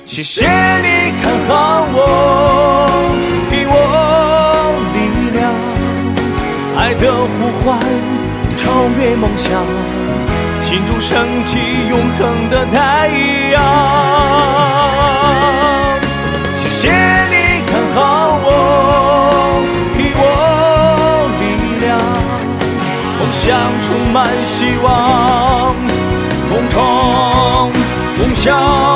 谢谢你看好我，给我力量，爱的呼唤超越梦想，心中升起永恒的太阳。谢谢你看好我，给我力量，梦想充满希望，共创梦想。